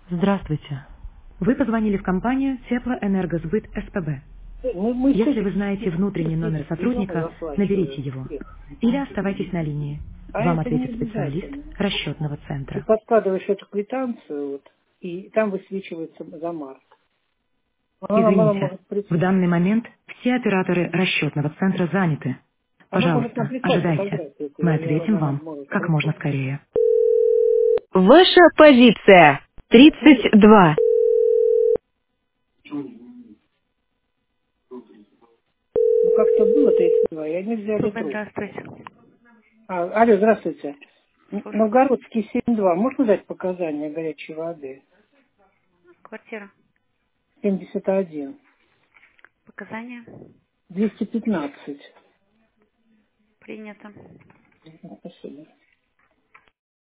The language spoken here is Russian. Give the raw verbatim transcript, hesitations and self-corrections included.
Здравствуйте. Вы позвонили в компанию Теплоэнергосбыт СПБ. Мы, мы с Если вы этим знаете внутренний номер берем и сотрудника, наберите оплачиваем его. всех. Или оставайтесь на линии. А Вам это не ответит специалист обязательно. расчетного Ты центра. подкладываешь эту квитанцию, вот, и там высвечивается за март. Она, она Извините, может в прислать. данный момент все операторы расчетного центра заняты. Она может нам Пожалуйста, прислать ожидайте. фотографию, Мы я, я, ответим она вам может как можно прислать. скорее. Ваша позиция. тридцать два. Ну, как-то было тридцать два, и они взяли Супер, труп. здравствуйте. А, алло, здравствуйте. Н- Слушаю. Новгородский семь два. Можно дать показания горячей воды? Квартира. семьдесят один. Показания. двести пятнадцать. Принято. Спасибо.